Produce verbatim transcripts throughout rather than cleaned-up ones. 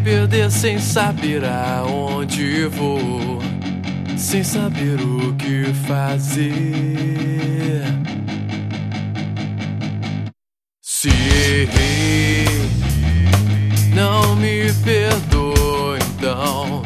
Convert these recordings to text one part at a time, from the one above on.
perder sem saber aonde vou, sem saber o que fazer. Se errei, não me perdoe então.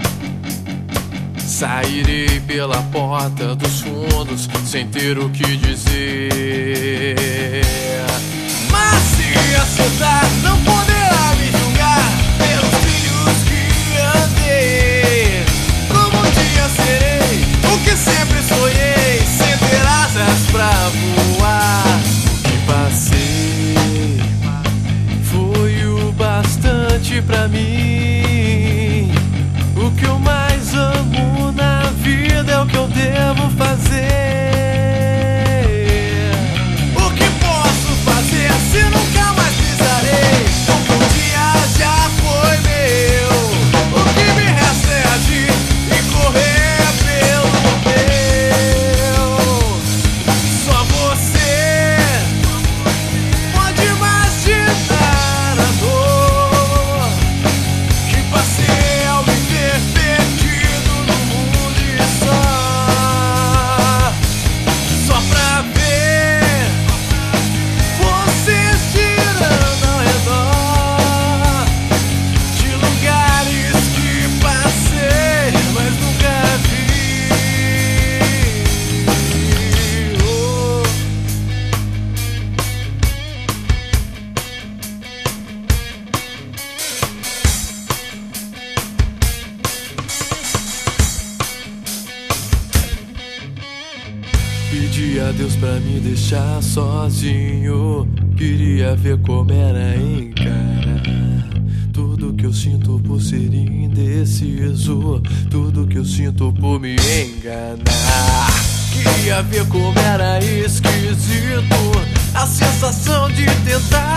Sairei pela porta dos fundos sem ter o que dizer. Mas se acertar, não poderá me julgar pelos trilhos que andei. Como um dia serei o que sempre sonhei, sem ter asas pra voar. O que passei foi o bastante pra mim. O que eu mais amo na vida é o que eu devo fazer. O que posso fazer se nunca mais pisarei? O que um dia já foi meu. O que me resta é agir e correr pelo meu. Só você pode imaginar a dor que passei ao me ver perdido no mundo e só, só pra ver vocês girando ao redor de lugares que passei, mas nunca vi. Oh. Pedi a Deus pra me deixar sozinho. Queria ver como era encarar tudo que eu sinto por ser indeciso, tudo que eu sinto por me enganar. Queria ver como era esquisito a sensação de tentar